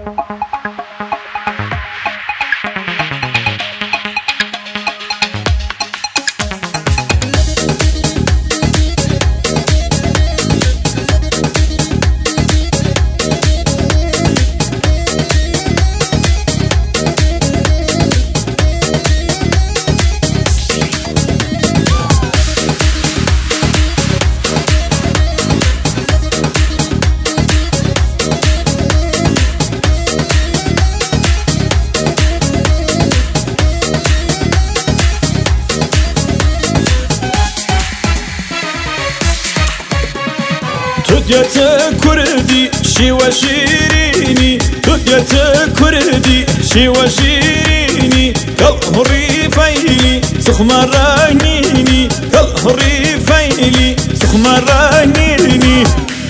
تديت كردي شي وشيريني تديت كردي شي وشيريني كالهري فيلي سخمرانيني كالهري فيلي سخمرانيني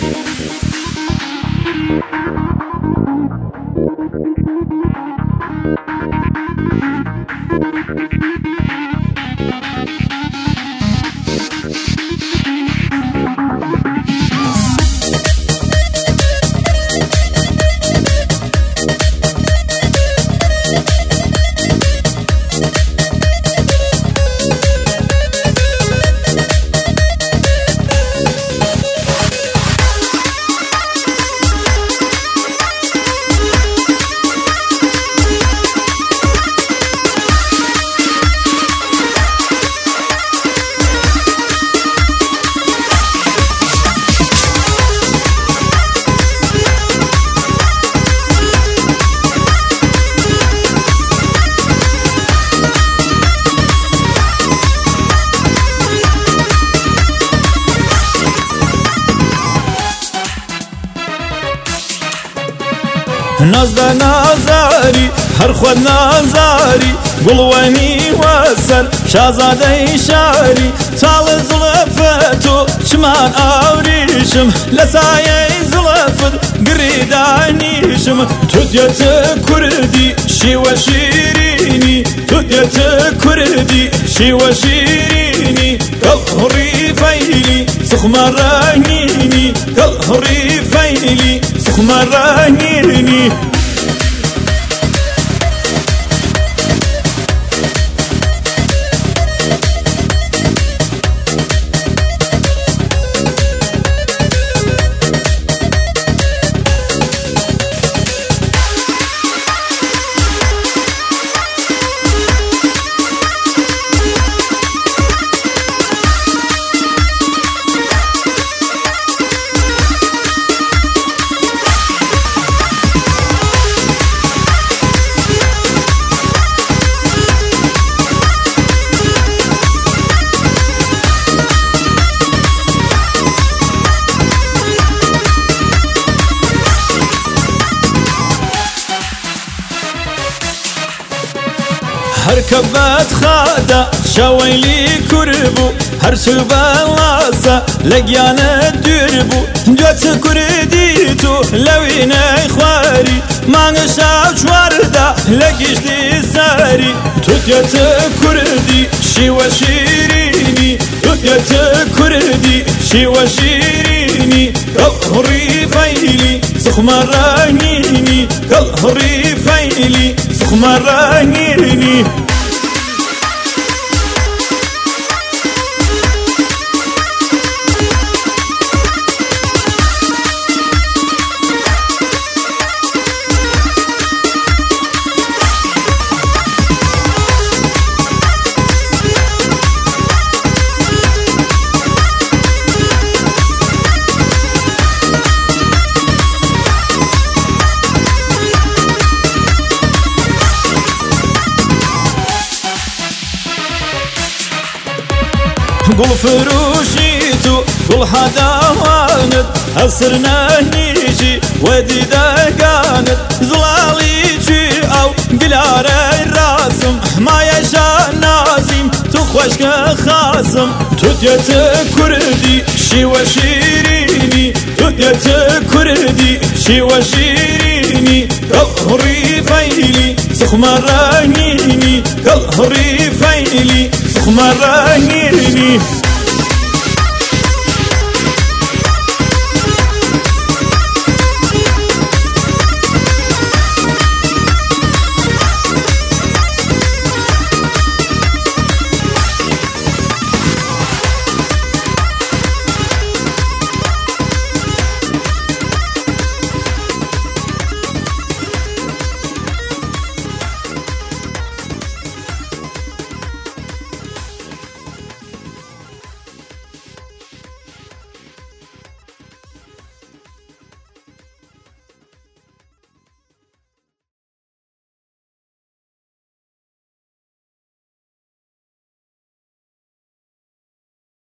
نازدا نازاری هر خود نازاری گلوانی وسر شازاده شاری تال زلفتو چمان آوریشم لسایه زلفت گریدانیشم تدیت کردی شی و شیرینی تدیت کردی شی و شیرینی کالهری فیلی سخمرانینی کالهری فیلی سخمرانینی هر كبات خادا شويلي كربو هر شبالاسا لقيانا دربو جوت كرديتو لوينا خواري ما نشاو شواردا لقيش دي ساري تديت كردي شي وشيريني تديت كردي شي وشيريني كالهري فيلي سخمرانيني كالهري فيلي سخمرانيني قول فروشيتو قول حداوانت أسرنا نيجي ودي دقانت زلالي أو قلار الراسم ما يشاء نازم تخوشك خاسم تديت كردي شي وشيريني تديت كردي شي وشيريني كالهري فيلي سخمرانيني كالهري فيلي سخمرانيني